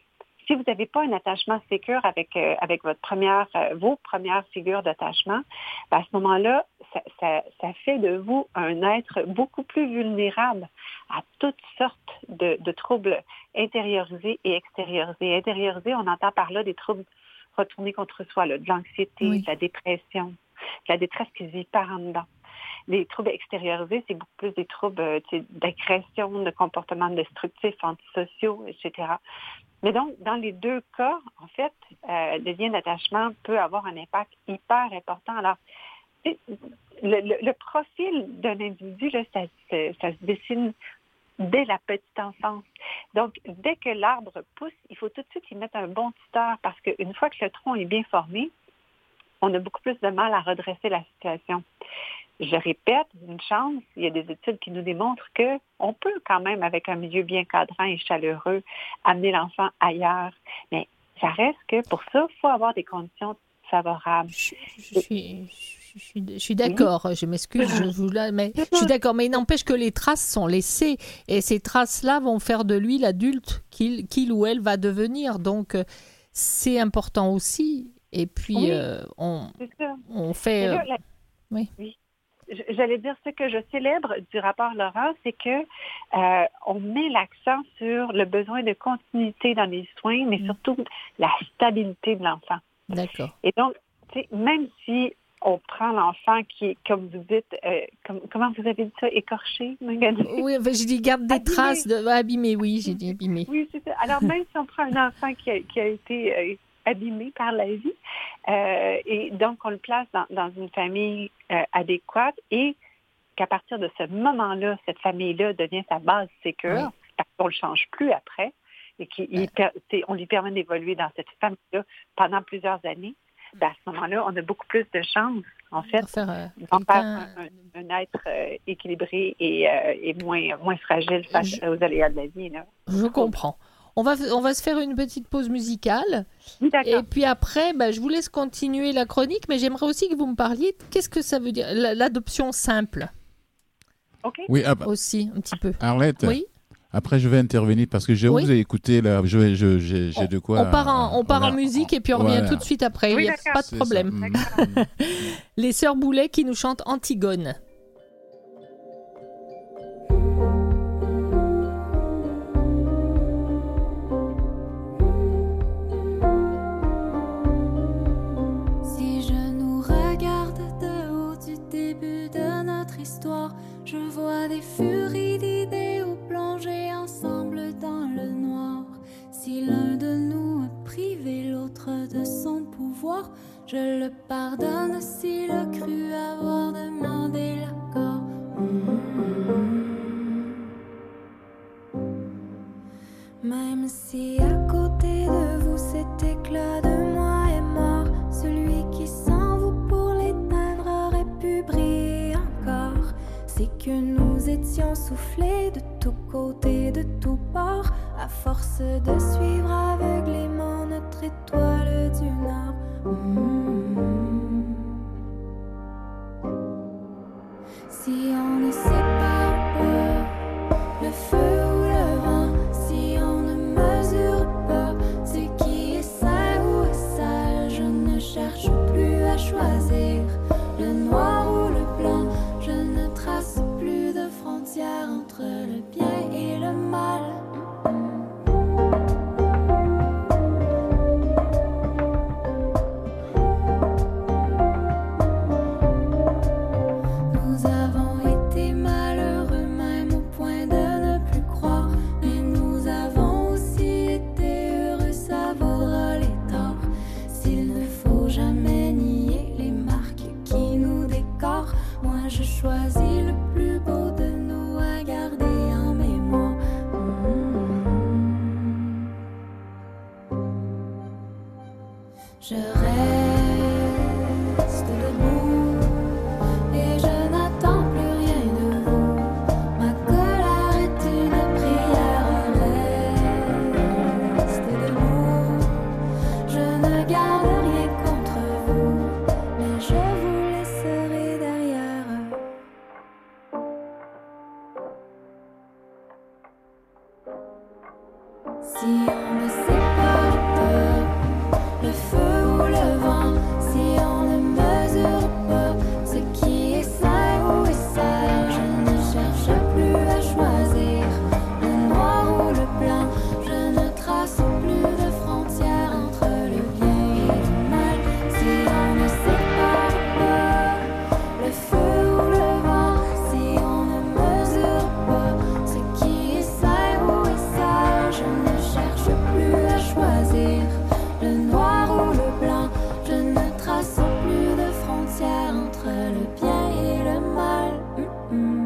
Si vous n'avez pas un attachement sécure avec, euh, avec votre première, euh, vos premières figures d'attachement, bien, à ce moment-là, ça, ça, ça fait de vous un être beaucoup plus vulnérable à toutes sortes de, de troubles intériorisés et extériorisés. Intériorisés, on entend par là des troubles retournés contre soi, là, de l'anxiété, oui. de la dépression, de la détresse qui vit par en dedans. Les troubles extériorisés, c'est beaucoup plus des troubles d'agression, de comportements destructifs, antisociaux, et cetera. Mais donc, dans les deux cas, en fait, euh, le lien d'attachement peut avoir un impact hyper important. Alors, le, le, le profil d'un individu, là, ça, ça se dessine dès la petite enfance. Donc, dès que l'arbre pousse, il faut tout de suite y mettre un bon tuteur parce qu'une fois que le tronc est bien formé, on a beaucoup plus de mal à redresser la situation. Je répète, une chance, il y a des études qui nous démontrent qu'on peut quand même, avec un milieu bien cadrant et chaleureux, amener l'enfant ailleurs. Mais ça reste que pour ça, il faut avoir des conditions favorables. Je, je, je suis, je, suis, je suis d'accord, oui. je m'excuse, je vous la, mais je suis d'accord, mais il n'empêche que les traces sont laissées et ces traces-là vont faire de lui l'adulte qu'il, qu'il ou elle va devenir. Donc, c'est important aussi. Et puis, oui, euh, on, on fait... Euh, la... Oui. oui. J'allais dire, ce que je célèbre du rapport Laurent, c'est que euh, on met l'accent sur le besoin de continuité dans les soins, mais surtout la stabilité de l'enfant. D'accord. Et donc, même si on prend l'enfant qui est, comme vous dites, euh, comme, comment vous avez dit ça, écorché, Magali? Oui, enfin, j'ai dit garde des abîmé. traces de abîmé, oui, j'ai dit abîmé. Oui, c'est ça. Alors, même si on prend un enfant qui a, qui a été euh, abîmé par la vie, euh, et donc on le place dans, dans une famille euh, adéquate et qu'à partir de ce moment-là, cette famille-là devient sa base sécure, oui. parce qu'on ne le change plus après, et qu'on lui permet d'évoluer dans cette famille-là pendant plusieurs années, ben à ce moment-là, on a beaucoup plus de chances, en fait, faire, euh, d'en faire un, un, un être euh, équilibré et, euh, et moins, moins fragile face Je... aux aléas de la vie. Là. Je comprends. On va, on va se faire une petite pause musicale. D'accord. Et puis après, bah, je vous laisse continuer la chronique, mais j'aimerais aussi que vous me parliez, qu'est-ce que ça veut dire, l'adoption simple? OK. Oui, ah bah, aussi, un petit peu. Arlette, oui. Après, je vais intervenir parce que je oui. vous ai écouté, là, je, je, j'ai, j'ai de quoi... On part en, on part on en musique et puis on voilà. revient tout de suite après, oui, il n'y a pas de problème. Les Sœurs Boulet qui nous chantent Antigone. Je vois des furies d'idéaux plonger ensemble dans le noir. Si l'un de nous a privé l'autre de son pouvoir, je le pardonne s'il a cru avoir demandé l'accord. Même si à côté de vous cet éclat de moi est mort, celui qui sans vous pour l'éteindre aurait pu briller encore. C'est que nous étions soufflés de tous côtés, de tous bords, à force de suivre aveuglément notre étoile du Nord. Mmh. Si on ne sépare pas le feu ou le vent, si on ne mesure pas ce qui est sain ou est sale, je ne cherche plus à choisir le noir ou le blanc. Je ne trace plus de frontières entre le bien et le mal. Je reste debout et je n'attends plus rien de vous. Ma colère est une prière. Reste debout. Je ne garde rien contre vous, mais je vous laisserai derrière. Si on ne sépare pas le feu ou le vent, si on ne mesure pas ce qui est sain ou est sale, je ne cherche plus à choisir le noir ou le blanc. Je ne trace plus de frontières entre le bien et le mal. Si on ne sépare pas le feu ou le vent, si on ne mesure pas ce qui est sain ou est sale, je ne cherche plus à choisir le noir ou le blanc. Je ne trace plus de frontières entre le bien et le mal. Mm-mm.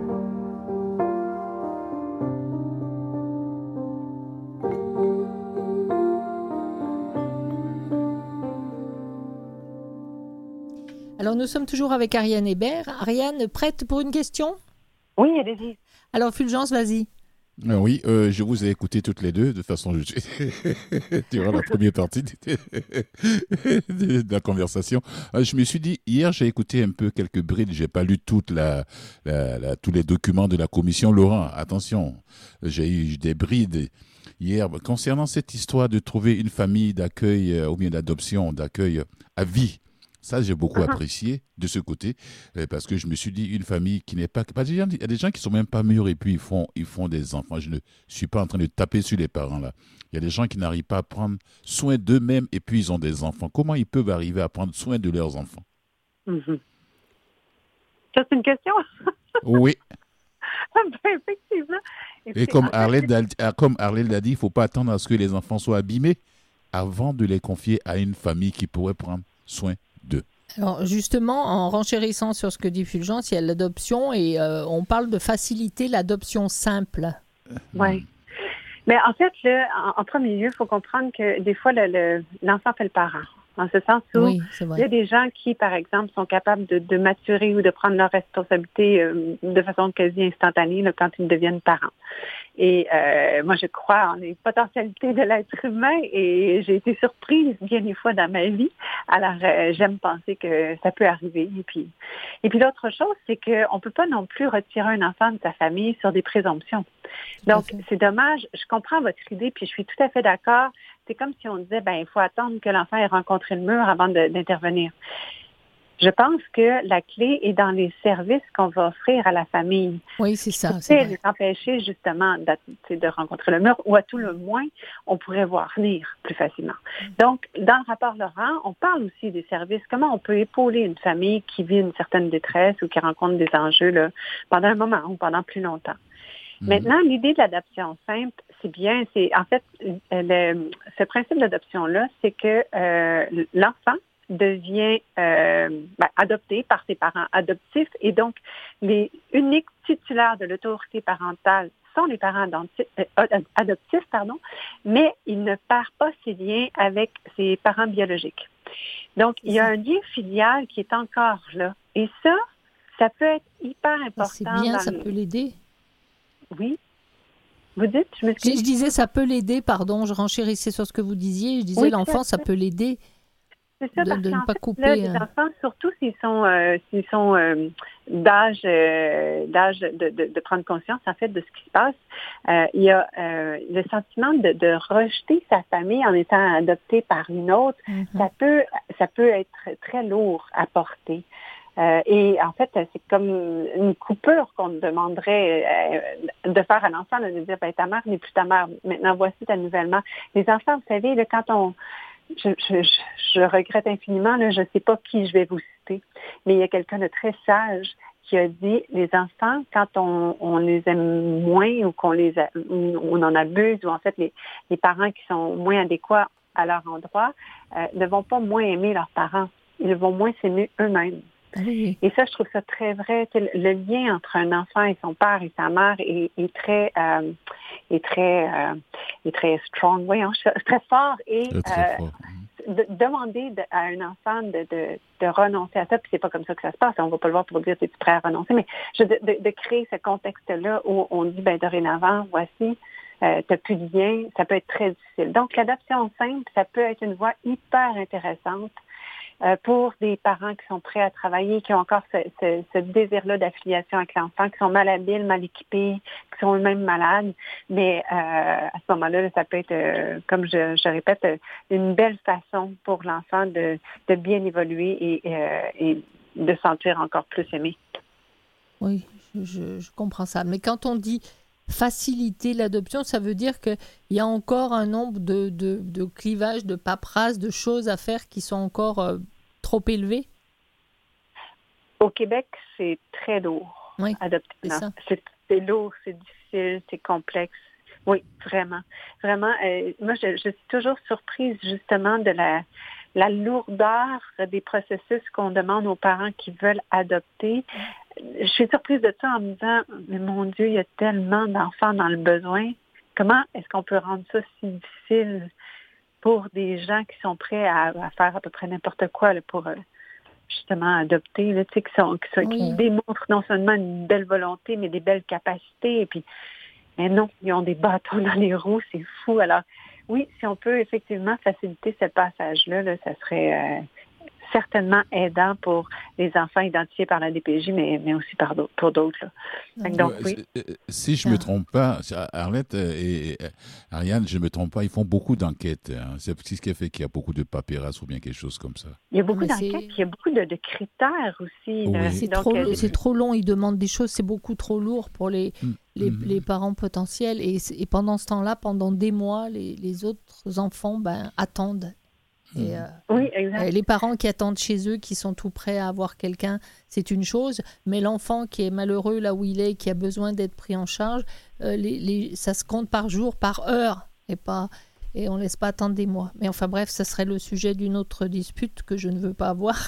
Alors, nous sommes toujours avec Ariane Hébert. Ariane, prête pour une question? Oui, allez-y. Alors, Fulgence, vas-y. Ah oui, euh, je vous ai écouté toutes les deux, de façon, je... durant la première partie de, de la conversation. Je me suis dit, hier, j'ai écouté un peu quelques brides, j'ai pas lu toute la, la, la, tous les documents de la commission. Laurent, attention, j'ai eu des brides hier concernant cette histoire de trouver une famille d'accueil, euh, ou bien d'adoption, d'accueil à vie. Ça, j'ai beaucoup uh-huh. apprécié de ce côté, euh, parce que je me suis dit, une famille qui n'est pas... Parce qu'il y a des gens qui sont même pas mûrs et puis ils font, ils font des enfants. Je ne suis pas en train de taper sur les parents, là. Il y a des gens qui n'arrivent pas à prendre soin d'eux-mêmes et puis ils ont des enfants. Comment ils peuvent arriver à prendre soin de leurs enfants? Mm-hmm. Ça, c'est une question? Oui. Ben, effectivement. Et, puis, et comme Arlène l'a dit, il ne faut pas attendre à ce que les enfants soient abîmés avant de les confier à une famille qui pourrait prendre soin d'eux. Alors justement, en renchérissant sur ce que dit Fulgence, il y a l'adoption et euh, on parle de faciliter l'adoption simple. Oui. Mais en fait, là, en, en premier lieu, il faut comprendre que des fois, le, le, l'enfant fait le parent. En ce sens où oui, c'est vrai. Il y a des gens qui, par exemple, sont capables de, de maturer ou de prendre leurs responsabilités euh, de façon quasi instantanée là, quand ils deviennent parents. Et euh, moi, je crois en les potentialités de l'être humain et j'ai été surprise bien des fois dans ma vie. Alors, euh, j'aime penser que ça peut arriver. Et puis, et puis l'autre chose, c'est qu'on ne peut pas non plus retirer un enfant de sa famille sur des présomptions. Donc, c'est dommage. Je comprends votre idée, puis je suis tout à fait d'accord. C'est comme si on disait, ben, il faut attendre que l'enfant ait rencontré le mur avant de, d'intervenir. Je pense que la clé est dans les services qu'on va offrir à la famille. Oui, c'est ça. C'est les empêcher justement de, de rencontrer le mur, ou à tout le moins, on pourrait voir venir plus facilement. Donc, dans le rapport Laurent, on parle aussi des services. Comment on peut épauler une famille qui vit une certaine détresse ou qui rencontre des enjeux là, pendant un moment ou pendant plus longtemps. Mmh. Maintenant, l'idée de l'adoption simple, c'est bien. C'est en fait le, ce principe d'adoption-là, c'est que euh, l'enfant devient euh, ben, adopté par ses parents adoptifs et donc les uniques titulaires de l'autorité parentale sont les parents adoptifs, pardon, mais il ne perd pas ses liens avec ses parents biologiques. Donc, il y a un lien filial qui est encore là. Et ça, ça peut être hyper important. C'est bien, dans ça le... peut l'aider. Oui. Vous dites, je m'excuse. Je, je disais, ça peut l'aider, pardon, je renchérissais sur ce que vous disiez. Je disais, oui, l'enfant, ça peut l'aider. C'est ça, de, parce de ne pas fait, couper. Là, les enfants, surtout s'ils sont, euh, s'ils sont euh, d'âge, euh, d'âge de, de, de prendre conscience, en fait, de ce qui se passe, euh, il y a euh, le sentiment de, de rejeter sa famille en étant adopté par une autre. Mm-hmm. Ça peut, ça peut être très lourd à porter. Euh, et en fait, c'est comme une coupure qu'on demanderait euh, de faire à l'enfant, là, de dire, ben, ta mère n'est plus ta mère. Maintenant, voici ta nouvelle mère. Les enfants, vous savez, là, quand on... Je, je, je, je regrette infiniment, là, je ne sais pas qui je vais vous citer, mais il y a quelqu'un de très sage qui a dit, les enfants, quand on, on les aime moins ou qu'on les a, ou on en abuse, ou en fait les, les parents qui sont moins adéquats à leur endroit, euh, ne vont pas moins aimer leurs parents. Ils vont moins s'aimer eux-mêmes. Oui. Et ça, je trouve ça très vrai. Le lien entre un enfant et son père et sa mère est, est très, euh, est très, euh, est très strong. Voyons, très fort et très euh, fort. de, demander de, à un enfant de, de, de renoncer à ça, puis c'est pas comme ça que ça se passe, on va pas le voir pour dire es-tu prêt à renoncer, mais je, de, de, de créer ce contexte-là où on dit, ben dorénavant, voici, euh, t'as plus de lien, ça peut être très difficile. Donc, l'adoption simple, ça peut être une voie hyper intéressante euh, pour des parents qui sont prêts à travailler, qui ont encore ce, ce, ce désir-là d'affiliation avec l'enfant, qui sont malhabiles, mal équipés, qui sont eux-mêmes malades. Mais euh, à ce moment-là, ça peut être, euh, comme je, je répète, euh, une belle façon pour l'enfant de, de bien évoluer et, euh, et de se sentir encore plus aimé. Oui, je, je comprends ça. Mais quand on dit faciliter l'adoption, ça veut dire qu'il y a encore un nombre de, de, de clivages, de paperasses, de choses à faire qui sont encore euh, trop élevées? Au Québec, c'est très lourd. Oui, adopter. c'est ça. C'est, c'est lourd, c'est difficile, c'est complexe. Oui, vraiment. Vraiment, euh, moi, je, je suis toujours surprise justement de la, la lourdeur des processus qu'on demande aux parents qui veulent adopter. Je suis surprise de ça en me disant, mais mon Dieu, il y a tellement d'enfants dans le besoin. Comment est-ce qu'on peut rendre ça si difficile pour des gens qui sont prêts à, à faire à peu près n'importe quoi là, pour euh, justement adopter, là, tu sais, qui, sont, qui, sont, Oui. qui démontrent non seulement une belle volonté, mais des belles capacités. Et puis, mais non, ils ont des bâtons dans les roues, c'est fou. Alors, oui, si on peut effectivement faciliter ce passage-là, là, ça serait euh, certainement aidant pour les enfants identifiés par la D P J, mais, mais aussi par d'autres, pour d'autres. Là. Donc, Ouais, oui. Si je ne me trompe pas, Arlette et Ariane, je ne me trompe pas, ils font beaucoup d'enquêtes. Hein. C'est ce qui fait qu'il y a beaucoup de paperasse ou bien quelque chose comme ça. Il y a beaucoup Mais d'enquêtes, c'est- il y a beaucoup de, de critères aussi. là. Oui. C'est, Donc, trop, euh, c'est trop long, ils demandent des choses, c'est beaucoup trop lourd pour les, les, Mhm. les parents potentiels. Et, c'est- et pendant ce temps-là, pendant des mois, les, les autres enfants ben, attendent. Et, euh, oui, exact. euh, les parents qui attendent chez eux, qui sont tout prêts à avoir quelqu'un, c'est une chose. Mais l'enfant qui est malheureux là où il est, qui a besoin d'être pris en charge, euh, les, les, ça se compte par jour, par heure. Et, pas, et on ne laisse pas attendre des mois. Mais enfin bref, ça serait le sujet d'une autre dispute que je ne veux pas avoir.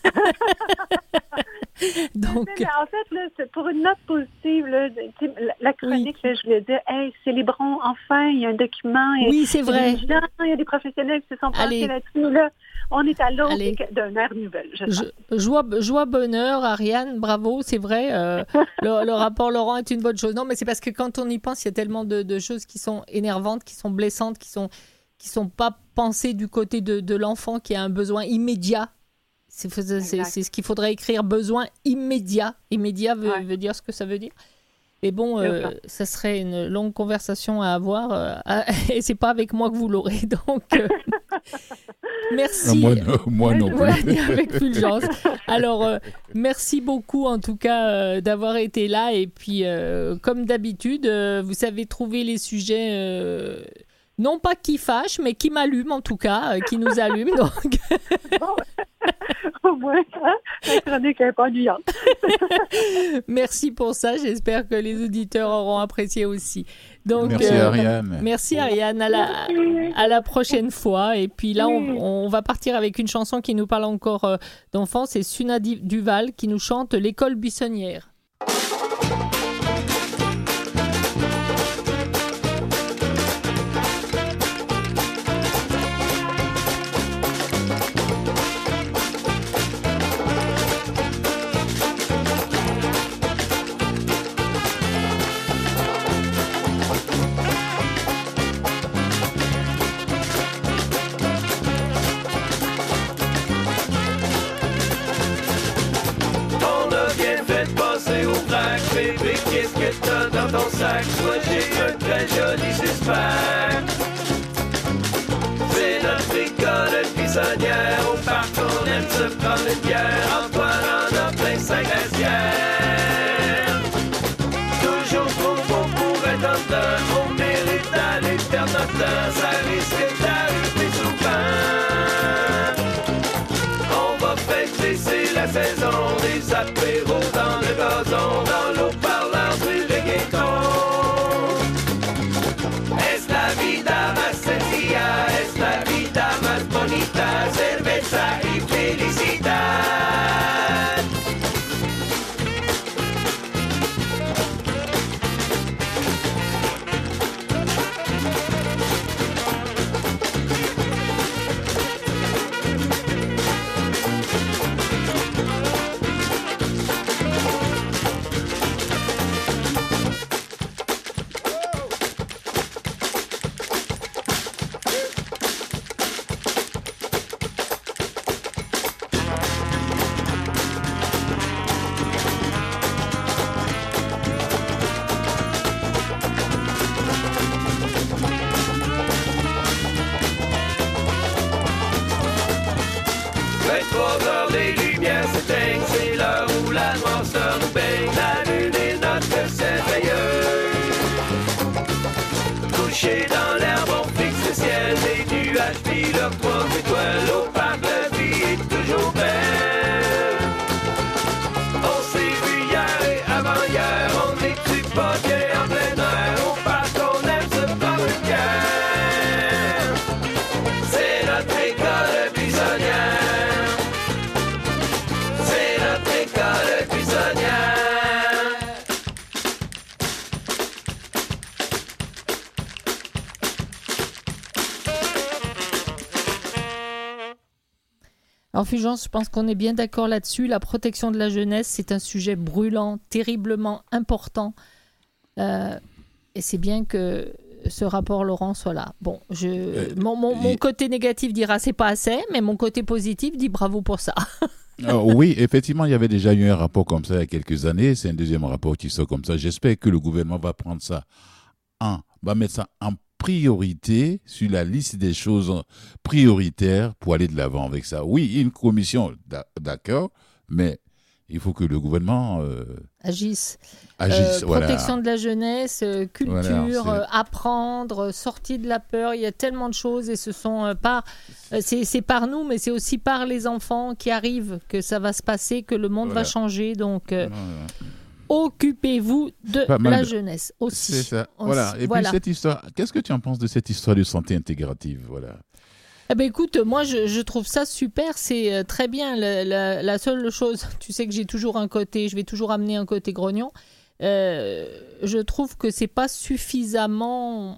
Donc, Mais en fait, là, c'est pour une note positive, là, tu sais, la, la chronique, là, je voulais dire, hey, célébrons enfin, il y a un document. et- oui, c'est il y a vrai. des gens, il y a des professionnels qui se sont Allez. penchés là-dessus. Là, on est à l'aube Allez. d'un air nouvelle. Je pense. Je- joie, joie, bonheur, Ariane, bravo, c'est vrai. euh, le, le rapport Laurent est une bonne chose. Non, mais c'est parce que quand on y pense, il y a tellement de, de choses qui sont énervantes, qui sont blessantes, qui sont qui sont pas pensées du côté de, de l'enfant qui a un besoin immédiat. C'est, c'est, c'est, c'est ce qu'il faudrait écrire, besoin immédiat. Immédiat veut, Ouais. veut dire ce que ça veut dire. Mais bon, C'est euh, ça. ça serait une longue conversation à avoir. euh, à- et c'est pas avec moi que vous l'aurez. Donc, euh, merci. Ah, moi, non, moi non plus. Ouais, ni avec Fulgence. Alors, euh, merci beaucoup en tout cas euh, d'avoir été là. Et puis, euh, comme d'habitude, euh, vous savez trouver les sujets, euh, non pas qui fâchent, mais qui m'allument en tout cas, euh, qui nous allument. Donc, Au moins, hein, la chronique n'est pas ennuyante. merci pour ça. J'espère que les auditeurs auront apprécié aussi. Donc, Merci euh, Ariane. Merci Ariane, à la, à la prochaine fois. Et puis là, on, on va partir avec une chanson qui nous parle encore euh, d'enfants. C'est Suna Di- Duval qui nous chante L'école buissonnière. On a bien fait de passer au vrac, bébé, qu'est-ce que t'as dans ton sac? Moi j'ai un très joli six-pack. C'est notre école buissonnière, au parc on aime se prendre une bière. Antoine en a plein cinq glacières. Toujours trop beau pour être en temps, on mérite d'aller perdre notre temps, ça risque d'arriver souvent. On va fêter, c'est la saison des apéros dans le gazon, dans l'eau parlant du reggaeton. Es la vida más sencilla, es la vida más bonita, cerveza y felicidad. vingt-trois heures, les lumières s'éteignent, c'est l'heure où la noirceur nous baigne. La lune est notre ciel veilleuse. Couché dans l'herbe, on fixe le ciel, les nuages filent leurs trois étoiles. Au parc, la vie est toujours belle. On s'est vu hier et avant-hier, on n'est-tu pas bien en plein air? Au parc, on aime se prendre le cœur. C'est notre école buissonnière. C'est notre école buissonnière. Alors Fulgence, je pense qu'on est bien d'accord là-dessus. La protection de la jeunesse, c'est un sujet brûlant, terriblement important. Euh, et c'est bien que ce rapport Laurent soit là. Bon, je, euh, mon, mon, mon côté négatif dira c'est pas assez, mais mon côté positif dit bravo pour ça. Alors, oui, effectivement, il y avait déjà eu un rapport comme ça il y a quelques années. C'est un deuxième rapport qui sort comme ça. J'espère que le gouvernement va prendre ça en, va mettre ça en priorité sur la liste des choses prioritaires pour aller de l'avant avec ça. Oui, une commission, d'accord, mais il faut que le gouvernement euh, agisse. agisse euh, voilà. Protection de la jeunesse, euh, culture, Voilà, euh, apprendre, sortie de la peur. Il y a tellement de choses et ce sont euh, par, euh, c'est, c'est par nous, mais c'est aussi par les enfants qui arrivent que ça va se passer, que le monde Voilà. va changer. Donc, euh, Voilà. occupez-vous de Pas mal la de- jeunesse aussi. C'est ça. Aussi. Voilà. Et Voilà. puis cette histoire, qu'est-ce que tu en penses de cette histoire de santé intégrative? Voilà. Eh ben écoute, moi je, je trouve ça super, c'est euh, très bien. La, la, la seule chose, tu sais que j'ai toujours un côté, je vais toujours amener un côté grognon. Euh, je trouve que c'est pas suffisamment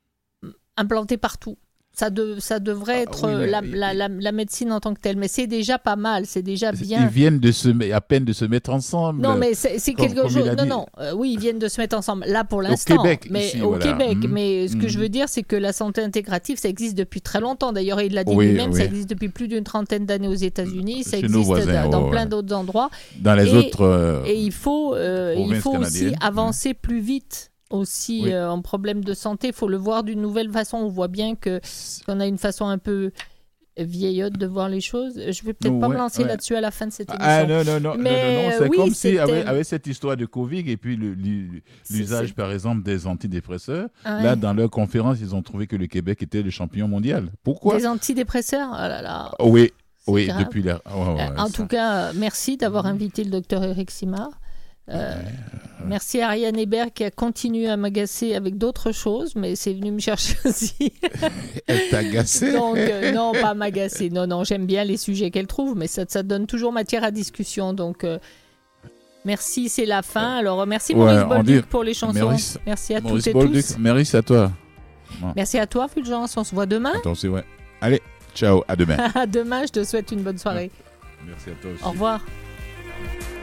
implanté partout. Ça, de, ça devrait être Ah, oui, euh, mais- la, la, la, la médecine en tant que telle, mais c'est déjà pas mal, c'est déjà bien. Ils viennent de se, met- à peine de se mettre ensemble. Non, mais c'est, c'est comme- quelque comme il chose. a Non, dit. non. euh, oui, ils viennent de se mettre ensemble. Là, pour l'instant. Québec, mais ici, au voilà. Québec. Mhm. Mais ce que je Mhm. veux dire, c'est que la santé intégrative, ça existe depuis très longtemps. D'ailleurs, il l'a dit Oui, lui-même, oui. ça existe depuis plus d'une trentaine d'années aux États-Unis. Ça Chez nos existe voisins, dans, dans ouais, plein ouais. d'autres endroits. Dans les Et- autres. euh, Et il faut, euh, il provinces faut aussi canadiennes. avancer plus vite. Aussi Oui. euh, en problème de santé, il faut le voir d'une nouvelle façon. On voit bien que qu'on a une façon un peu vieillotte de voir les choses. Je vais peut-être Non, pas ouais, me lancer ouais. là-dessus à la fin de cette émission. Ah non, non, non, Mais, non, non, non, c'est oui, comme si c'était- avec, avec cette histoire de Covid et puis le- l'u- l'usage c'est- par exemple des antidépresseurs, Ouais. là dans leur conférence ils ont trouvé que le Québec était le champion mondial. Pourquoi? Des antidépresseurs, oh là là. Oui, C'est oui, grave. depuis la... ouais, ouais, Euh, en ça. tout cas, euh, merci d'avoir invité le docteur Eric Simard. Euh, Merci à Ariane Hébert qui a continué à m'agacer avec d'autres choses, mais c'est venu me chercher aussi. Elle t'a agacé. Donc, euh, non, pas m'agacer. Non, non, j'aime bien les sujets qu'elle trouve, mais ça, ça donne toujours matière à discussion. Donc, euh, merci, c'est la fin. Alors, merci Ouais, Maurice on Bolduc dit- pour les chansons. Maurice- merci à Maurice toutes et Bolduc, tous. merci à toi. Bon, Merci à toi, Fulgence. On se voit demain. attends, c'est ouais. Allez, ciao, à demain. À demain, je te souhaite une bonne soirée. Merci à toi aussi. Au revoir.